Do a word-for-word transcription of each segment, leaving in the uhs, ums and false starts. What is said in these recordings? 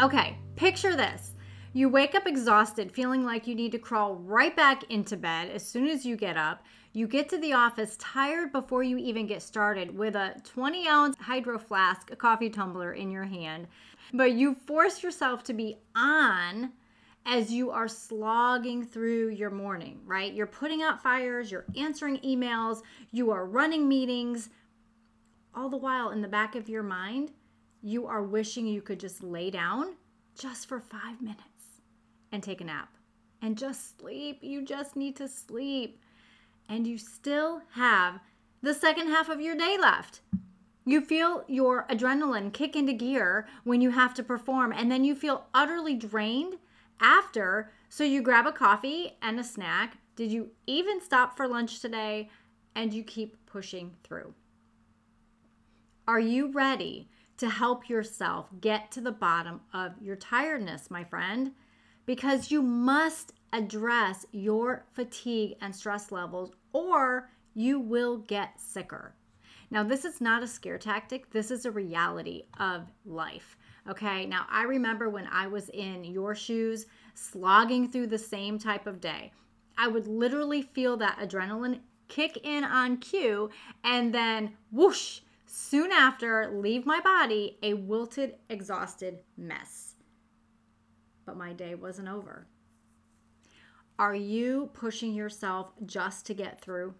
Okay, picture this. You wake up exhausted, feeling like you need to crawl right back into bed as soon as you get up. You get to the office tired before you even get started with a twenty ounce hydro flask, a coffee tumbler in your hand. But you force yourself to be on as you are slogging through your morning, right? You're putting out fires, you're answering emails, you are running meetings. All the while in the back of your mind, you are wishing you could just lay down just for five minutes and take a nap and just sleep. You just need to sleep. And you still have the second half of your day left. You feel your adrenaline kick into gear when you have to perform, and then you feel utterly drained after. So you grab a coffee and a snack. Did you even stop for lunch today? And you keep pushing through. Are you ready to help yourself get to the bottom of your tiredness, my friend? Because you must address your fatigue and stress levels, or you will get sicker. Now, this is not a scare tactic. This is a reality of life. Okay. Now, I remember when I was in your shoes, slogging through the same type of day, I would literally feel that adrenaline kick in on cue, and then whoosh, soon after, leave my body a wilted, exhausted mess. But my day wasn't over. Are you pushing yourself just to get through?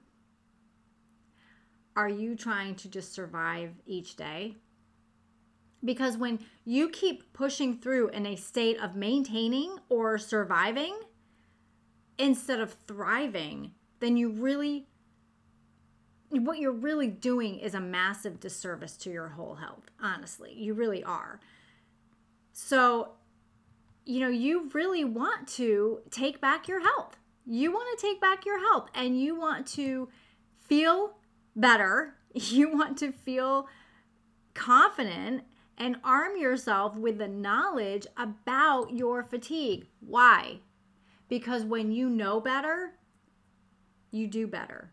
Are you trying to just survive each day? Because when you keep pushing through in a state of maintaining or surviving instead of thriving, then you really, what you're really doing is a massive disservice to your whole health. Honestly, you really are. So, you know, you really want to take back your health. You want to take back your health, and you want to feel better. You want to feel confident and arm yourself with the knowledge about your fatigue. Why? Because when you know better, you do better.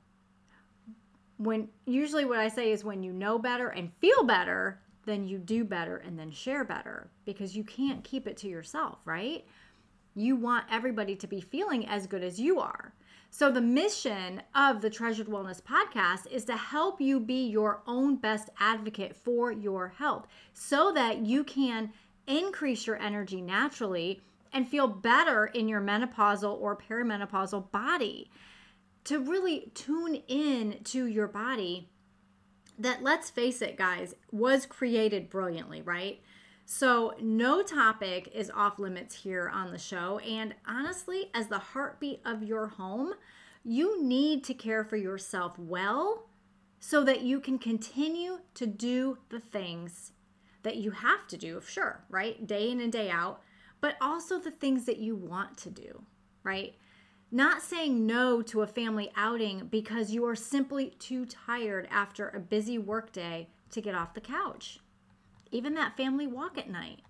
When usually what I say is when you know better and feel better, then you do better and then share better, because you can't keep it to yourself, right? You want everybody to be feeling as good as you are. So the mission of the Treasured Wellness Podcast is to help you be your own best advocate for your health so that you can increase your energy naturally and feel better in your menopausal or perimenopausal body. To really tune in to your body that, let's face it, guys, was created brilliantly, right? So no topic is off limits here on the show. And honestly, as the heartbeat of your home, you need to care for yourself well so that you can continue to do the things that you have to do, sure, right? Day in and day out, but also the things that you want to do, right? Not saying no to a family outing because you are simply too tired after a busy workday to get off the couch. Even that family walk at night.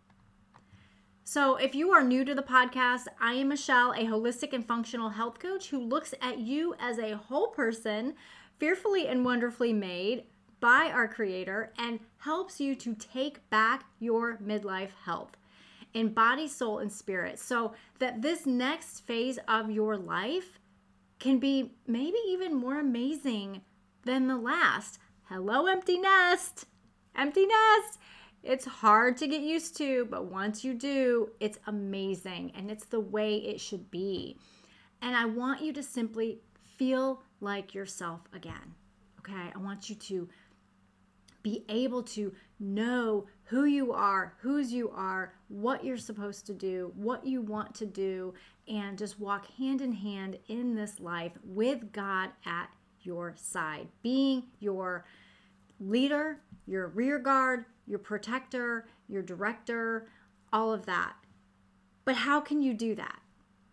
So if you are new to the podcast, I am Michelle, a holistic and functional health coach who looks at you as a whole person, fearfully and wonderfully made by our Creator, and helps you to take back your midlife health in body, soul, and spirit, so that this next phase of your life can be maybe even more amazing than the last. Hello, empty nest. Empty nest. It's hard to get used to, but once you do, it's amazing, and it's the way it should be. And I want you to simply feel like yourself again, okay? I want you to be able to know who you are, whose you are, what you're supposed to do, what you want to do, and just walk hand in hand in this life with God at your side, being your leader, your rear guard, your protector, your director, all of that. But how can you do that?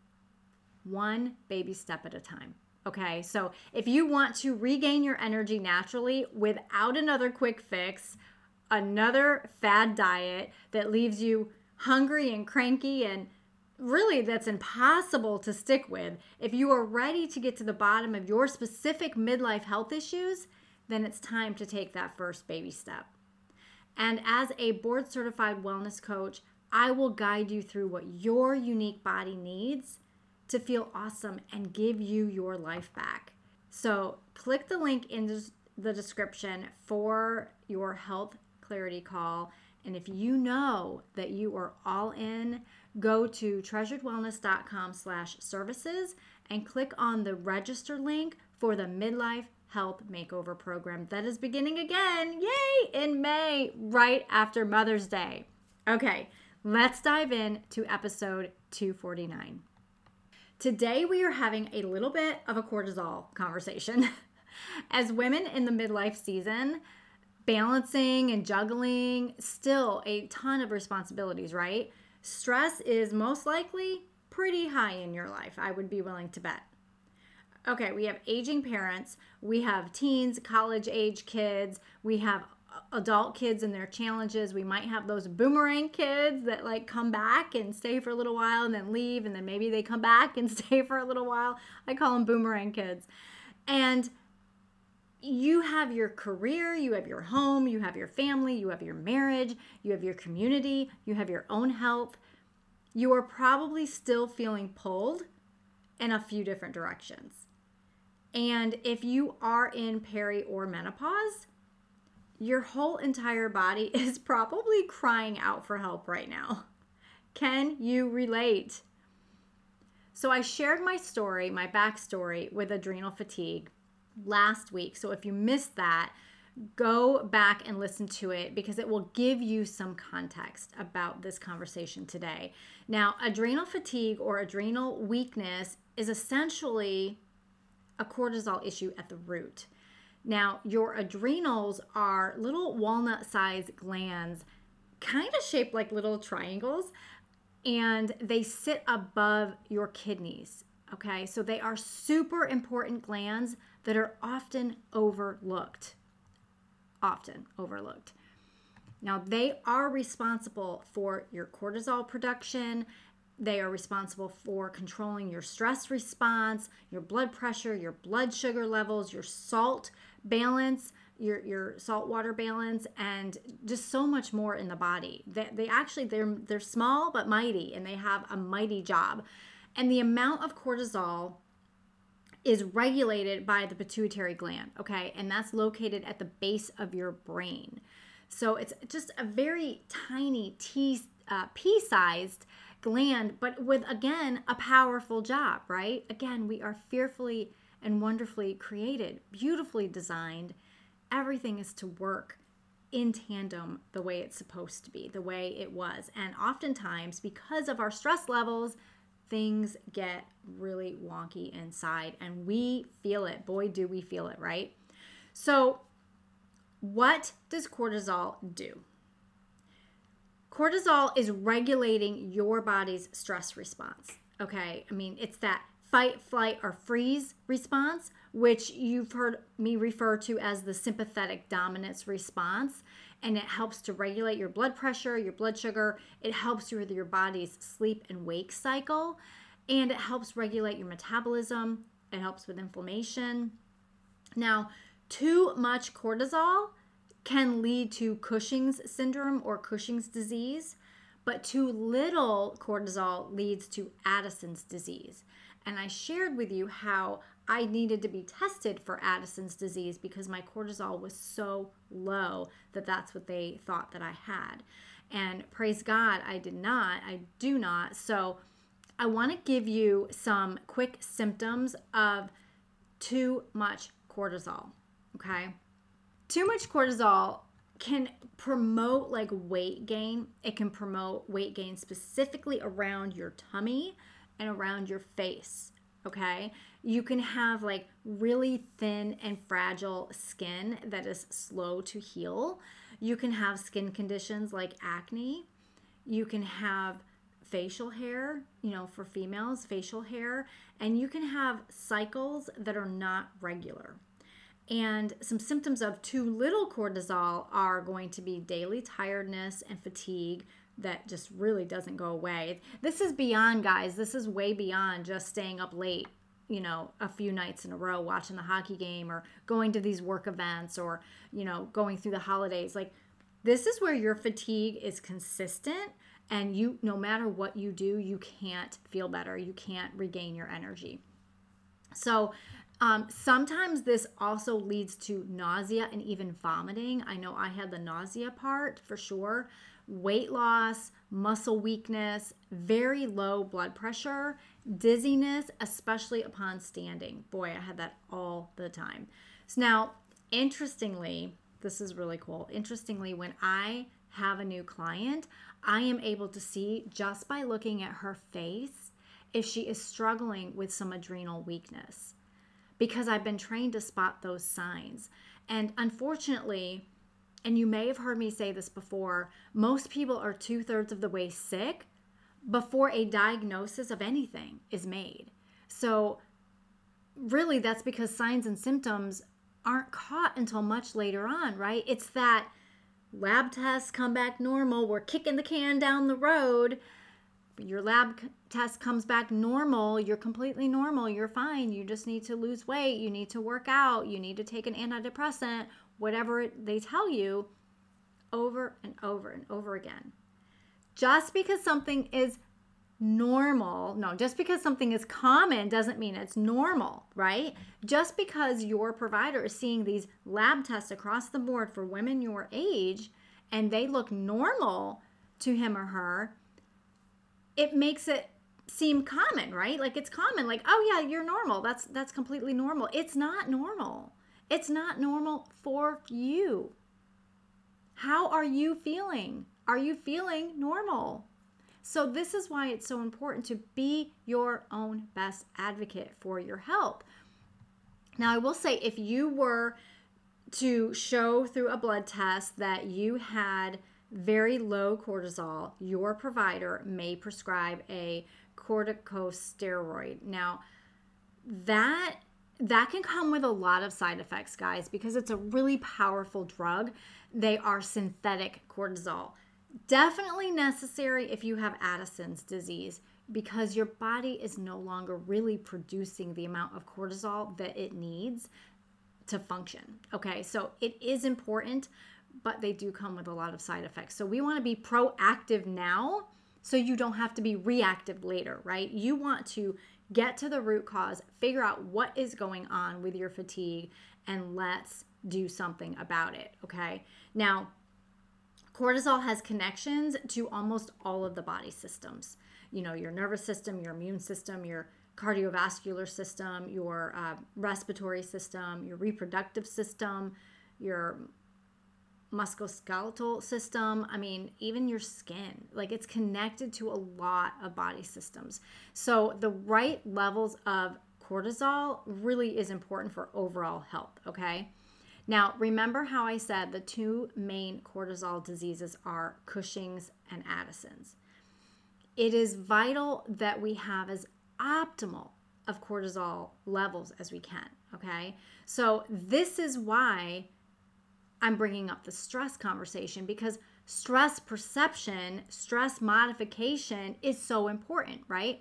One baby step at a time. Okay, so if you want to regain your energy naturally without another quick fix, another fad diet that leaves you hungry and cranky and really that's impossible to stick with, if you are ready to get to the bottom of your specific midlife health issues, then it's time to take that first baby step. And as a board certified wellness coach, I will guide you through what your unique body needs to feel awesome and give you your life back. So click the link in the description for your health clarity call. And if you know that you are all in, go to treasuredwellness.com slash services and click on the register link for the Midlife Health Makeover Program that is beginning again, yay, in May, right after Mother's Day. Okay, let's dive in to episode two forty-nine. Today we are having a little bit of a cortisol conversation. As women in the midlife season, balancing and juggling still a ton of responsibilities, right? Stress is most likely pretty high in your life, I would be willing to bet. Okay, we have aging parents, we have teens, college age kids, we have adult kids and their challenges. We might have those boomerang kids that like come back and stay for a little while and then leave, and then maybe they come back and stay for a little while. I call them boomerang kids. And you have your career, you have your home, you have your family, you have your marriage, you have your community, you have your own health. You are probably still feeling pulled in a few different directions. And if you are in peri or menopause, your whole entire body is probably crying out for help right now. Can you relate? So I shared my story, my backstory with adrenal fatigue last week. So if you missed that, go back and listen to it because it will give you some context about this conversation today. Now, adrenal fatigue or adrenal weakness is essentially a cortisol issue at the root. Now, your adrenals are little walnut-sized glands, kind of shaped like little triangles, and they sit above your kidneys, okay? So they are super important glands that are often overlooked, often overlooked. Now, they are responsible for your cortisol production. They are responsible for controlling your stress response, your blood pressure, your blood sugar levels, your salt balance, your your salt water balance, and just so much more in the body. They, they actually, they're, they're small but mighty, and they have a mighty job. And the amount of cortisol is regulated by the pituitary gland, okay? And that's located at the base of your brain. So it's just a very tiny T, uh, pea-sized gland, but with, again, a powerful job, right? Again, we are fearfully and wonderfully created, beautifully designed. Everything is to work in tandem the way it's supposed to be, the way it was. And oftentimes, because of our stress levels, things get really wonky inside, and we feel it. Boy, do we feel it, right? So what does cortisol do? Cortisol is regulating your body's stress response, okay? I mean, it's that fight, flight, or freeze response, which you've heard me refer to as the sympathetic dominance response, and it helps to regulate your blood pressure, your blood sugar. It helps you with your body's sleep and wake cycle, and it helps regulate your metabolism. It helps with inflammation. Now, too much cortisol can lead to Cushing's syndrome or Cushing's disease, but too little cortisol leads to Addison's disease. And I shared with you how I needed to be tested for Addison's disease because my cortisol was so low that that's what they thought that I had. And praise God, I did not. I do not. So I want to give you some quick symptoms of too much cortisol, okay? Too much cortisol can promote like weight gain. It can promote weight gain specifically around your tummy and around your face, okay? You can have like really thin and fragile skin that is slow to heal. You can have skin conditions like acne. You can have facial hair, you know, for females, facial hair, and you can have cycles that are not regular. And some symptoms of too little cortisol are going to be daily tiredness and fatigue that just really doesn't go away. This is beyond, guys. This is way beyond just staying up late, you know, a few nights in a row watching the hockey game or going to these work events or, you know, going through the holidays. Like, this is where your fatigue is consistent And you, no matter what you do, you can't feel better. You can't regain your energy. So um, sometimes this also leads to nausea and even vomiting. I know I had the nausea part for sure. Weight loss, muscle weakness, very low blood pressure, dizziness, especially upon standing. Boy, I had that all the time. So now, interestingly, this is really cool. Interestingly, when I have a new client, I am able to see just by looking at her face if she is struggling with some adrenal weakness, because I've been trained to spot those signs. And unfortunately, and you may have heard me say this before, most people are two-thirds of the way sick before a diagnosis of anything is made. So really, that's because signs and symptoms aren't caught until much later on, right? It's that lab tests come back normal, we're kicking the can down the road, your lab test comes back normal, you're completely normal, you're fine, you just need to lose weight, you need to work out, you need to take an antidepressant, whatever they tell you, over and over and over again. Just because something is normal, no, just because something is common doesn't mean it's normal, right? Just because your provider is seeing these lab tests across the board for women your age and they look normal to him or her, it makes it seem common, right? Like it's common, like, oh yeah, you're normal. That's that's completely normal. It's not normal. It's not normal for you. How are you feeling? Are you feeling normal? So this is why it's so important to be your own best advocate for your health. Now, I will say, if you were to show through a blood test that you had very low cortisol, your provider may prescribe a corticosteroid. Now, that that can come with a lot of side effects, guys, because it's a really powerful drug. They are synthetic cortisol. Definitely necessary if you have Addison's disease, because your body is no longer really producing the amount of cortisol that it needs to function. Okay, so it is important, but they do come with a lot of side effects. So we want to be proactive now so you don't have to be reactive later, right? You want to get to the root cause, figure out what is going on with your fatigue, and let's do something about it, okay? Now, cortisol has connections to almost all of the body systems. You know, your nervous system, your immune system, your cardiovascular system, your uh, respiratory system, your reproductive system, your musculoskeletal system. I mean, even your skin. Like, it's connected to a lot of body systems. So the right levels of cortisol really is important for overall health, okay? Now, remember how I said the two main cortisol diseases are Cushing's and Addison's. It is vital that we have as optimal of cortisol levels as we can, okay? So this is why I'm bringing up the stress conversation, because stress perception, stress modification is so important, right?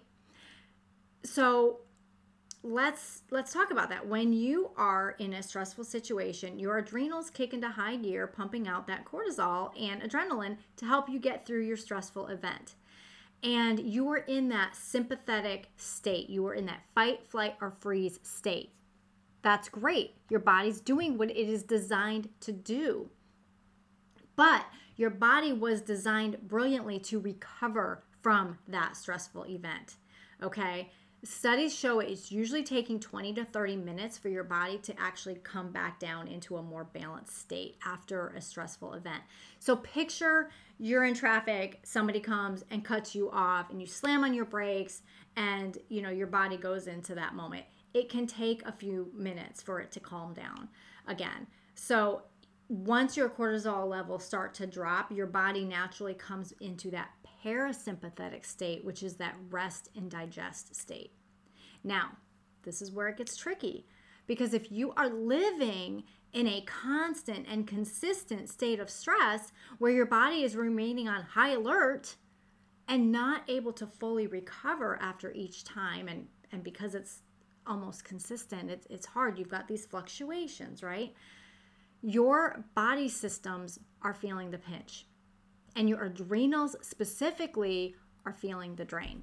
So let's let's talk about that. When you are in a stressful situation, your adrenals kick into high gear, pumping out that cortisol and adrenaline to help you get through your stressful event. And you are in that sympathetic state. You are in that fight, flight, or freeze state. That's great. Your body's doing what it is designed to do. But your body was designed brilliantly to recover from that stressful event. Okay? Studies show it's usually taking twenty to thirty minutes for your body to actually come back down into a more balanced state after a stressful event. So picture you're in traffic, somebody comes and cuts you off, and you slam on your brakes, and you know your body goes into that moment. It can take a few minutes for it to calm down again. So once your cortisol levels start to drop, your body naturally comes into that parasympathetic state, which is that rest and digest state. Now, this is where it gets tricky, because if you are living in a constant and consistent state of stress where your body is remaining on high alert and not able to fully recover after each time, and, and because it's almost consistent, it's, it's hard. You've got these fluctuations, right? Your body systems are feeling the pinch. and your adrenals specifically are feeling the drain.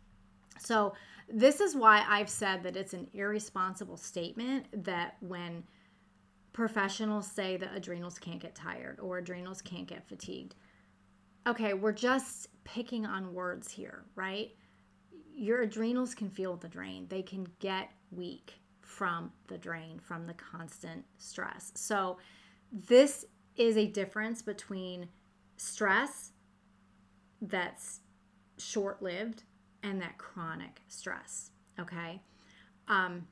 So this is why I've said that it's an irresponsible statement that when professionals say that adrenals can't get tired or adrenals can't get fatigued. Okay, we're just picking on words here, right? Your adrenals can feel the drain. They can get weak from the drain, from the constant stress. So this is a difference between stress that's short-lived and that chronic stress, okay? Um,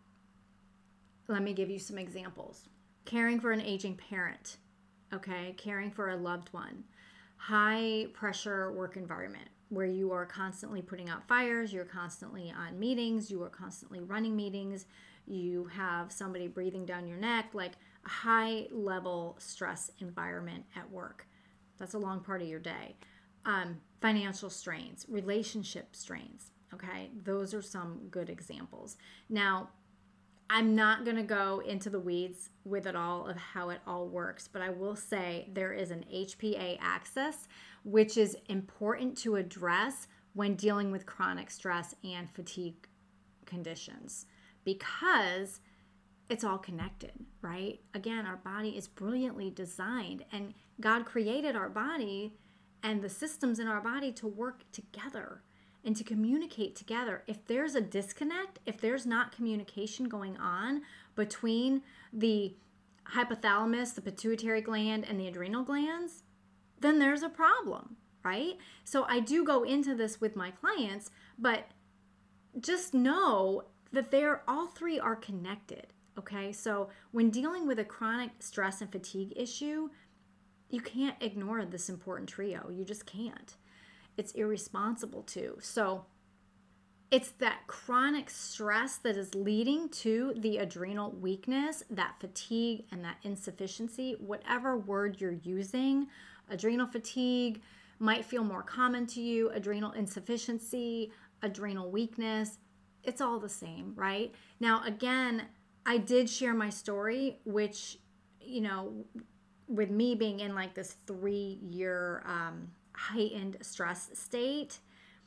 let me give you some examples. Caring for an aging parent, okay? Caring for a loved one. High pressure work environment where you are constantly putting out fires, you're constantly on meetings, you are constantly running meetings, you have somebody breathing down your neck, like a high level stress environment at work. That's a long part of your day. Um, financial strains, relationship strains, okay? Those are some good examples. Now, I'm not going to go into the weeds with it all of how it all works, but I will say there is an H P A axis, which is important to address when dealing with chronic stress and fatigue conditions because it's all connected, right? Again, our body is brilliantly designed, and God created our body and the systems in our body to work together and to communicate together. If there's a disconnect, if there's not communication going on between the hypothalamus, the pituitary gland, and the adrenal glands, then there's a problem, right? So I do go into this with my clients, but just know that they're all three are connected, okay? So when dealing with a chronic stress and fatigue issue, you can't ignore this important trio. You just can't. It's irresponsible to. So it's that chronic stress that is leading to the adrenal weakness, that fatigue, and that insufficiency, whatever word you're using. Adrenal fatigue might feel more common to you. Adrenal insufficiency, adrenal weakness, it's all the same, right? Now, again, I did share my story, which, you know, with me being in like this three-year um, heightened stress state,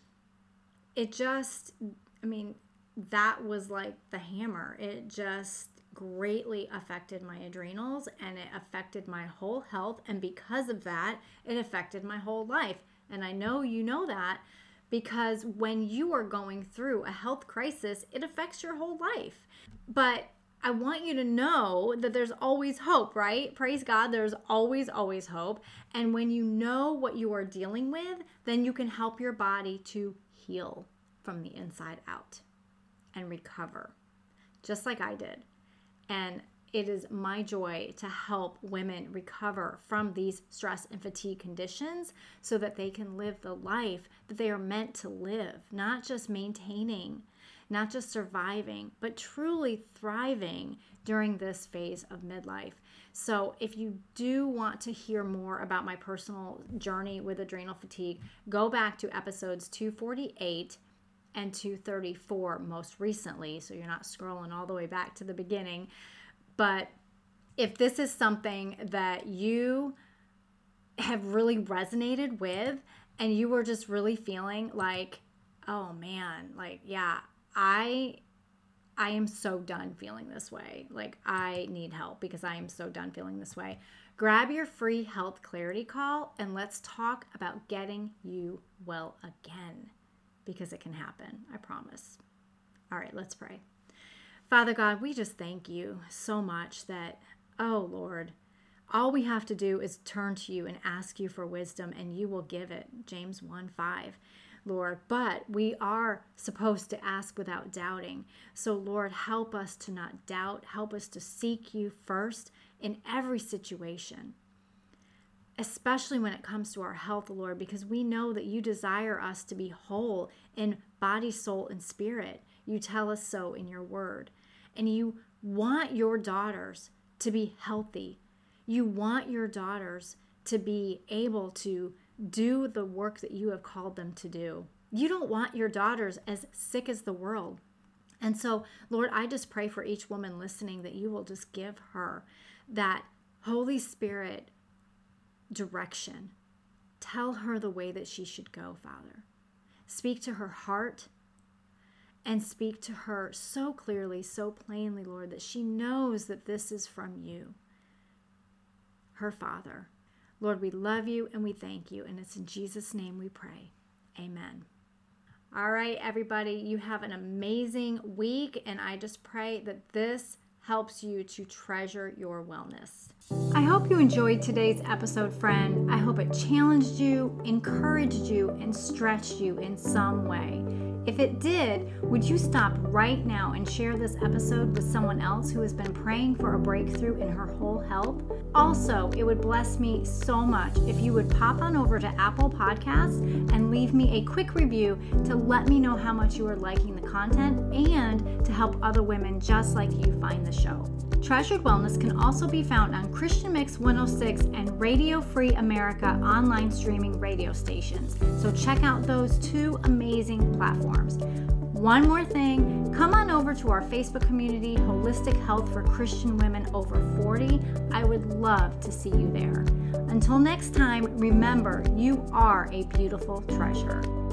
it just, I mean, that was like the hammer. It just greatly affected my adrenals and it affected my whole health. And because of that, it affected my whole life. And I know you know that because when you are going through a health crisis, it affects your whole life. But I want you to know that there's always hope, right? Praise God, there's always, always hope. And when you know what you are dealing with, then you can help your body to heal from the inside out and recover, just like I did. And it is my joy to help women recover from these stress and fatigue conditions so that they can live the life that they are meant to live, not just maintaining, not just surviving, but truly thriving during this phase of midlife. So if you do want to hear more about my personal journey with adrenal fatigue, go back to episodes two forty-eight and two thirty-four most recently, so you're not scrolling all the way back to the beginning. But if this is something that you have really resonated with and you were just really feeling like, oh man, like, yeah, I I am so done feeling this way. Like, I need help because I am so done feeling this way. Grab your free health clarity call and let's talk about getting you well again, because it can happen. I promise. All right, let's pray. Father God, we just thank you so much that, oh Lord, all we have to do is turn to you and ask you for wisdom and you will give it. James one five. Lord, but we are supposed to ask without doubting. So Lord, help us to not doubt. Help us to seek you first in every situation, especially when it comes to our health, Lord, because we know that you desire us to be whole in body, soul, and spirit. You tell us so in your word. And you want your daughters to be healthy. You want your daughters to be able to do the work that you have called them to do. You don't want your daughters as sick as the world. And so, Lord, I just pray for each woman listening that you will just give her that Holy Spirit direction Tell her the way that she should go, Father. Speak to her heart and speak to her so clearly, so plainly, Lord, that she knows that this is from you, her Father. Lord, we love you and we thank you, and it's in Jesus' name we pray. Amen. All right, everybody, you have an amazing week, and I just pray that this helps you to treasure your wellness. I hope you enjoyed today's episode, friend. I hope it challenged you, encouraged you, and stretched you in some way. If it did, would you stop right now and share this episode with someone else who has been praying for a breakthrough in her whole health? Also, it would bless me so much if you would pop on over to Apple Podcasts and leave me a quick review to let me know how much you are liking the content and to help other women just like you find the show. Treasured Wellness can also be found on Christian Mix one oh six and Radio Free America online streaming radio stations. So check out those two amazing platforms. One more thing, come on over to our Facebook community, Holistic Health for Christian Women Over forty. I would love to see you there. Until next time, remember, you are a beautiful treasure.